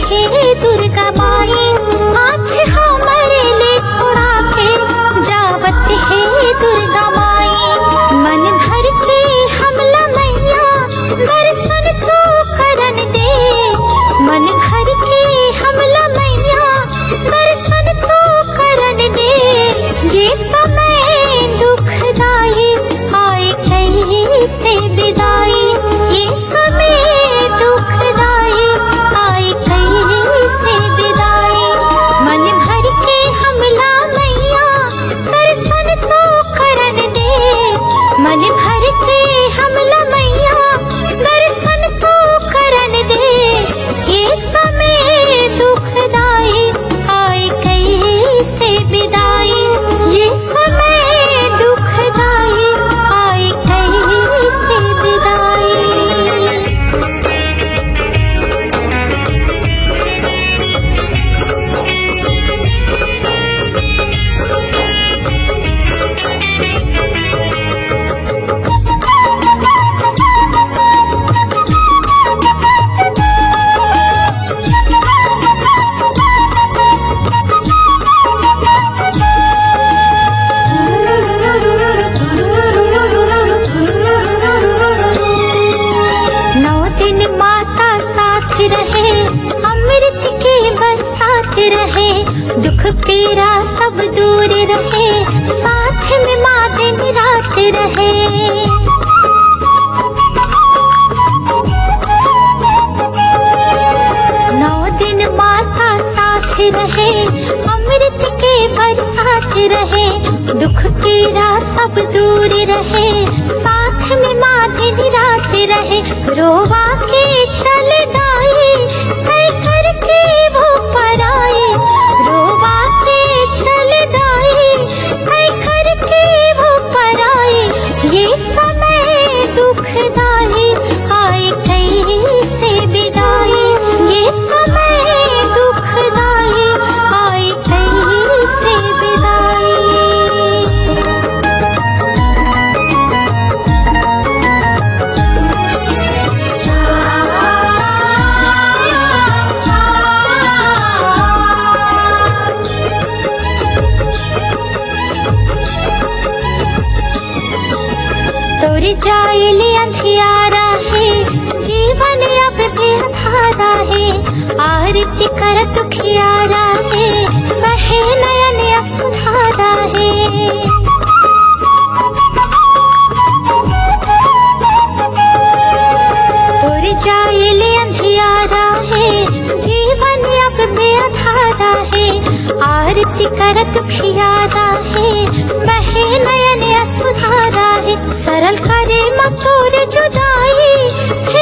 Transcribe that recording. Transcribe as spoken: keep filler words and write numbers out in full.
हे दुर्गा माई, हाथ हमारे ले छोड़ा के जावत हे दुर्गा माई। मन भर के हमला मैया दर्शन तो करन दे, मन भर के हमला मैया दर्शन तो करन दे। ये समय दुखदाई आए कैसे विदाई, ये समय दुखदाई आए कैसे विदाई। मन भर के हमला मैया दर्शन तो करन दे, मन भर के हमला मैया दर्शन तो करन दे। ये समय दुखदाई आए कैसे विदाई, ये समय दुखदाई आए कैसे विदाई। नौ दिन माता साथ रहे, अमृत के बरसात रहे, दुख पीड़ा सब दूर रहे, साथ में माँ दिन रात रहे। नौ दिन माता साथ रहे, अमृत के बरसात रहे, दुख पीड़ा सब दूर रहे, साथ में माँ दिन रात रहे। रोवा के चल दाई तय करके वो पराए, रोवा के चल दाई तय करके वो पराए। ये समय दुखदाई आए कैसे विदाई, ये समय दुखदाई आए कैसे विदाई। तोरी जाइले अंधियारा है, जीवन अब बेअधारा है, आरती कर दुखियारा है, बहे नयन असुधारा है। तोरी जाइले अंधियारा है, जीवन अब बेअधारा है, आरती कर दुखियारा है, बहे नयन असुधारा है। सरल करे मथुर जुदाई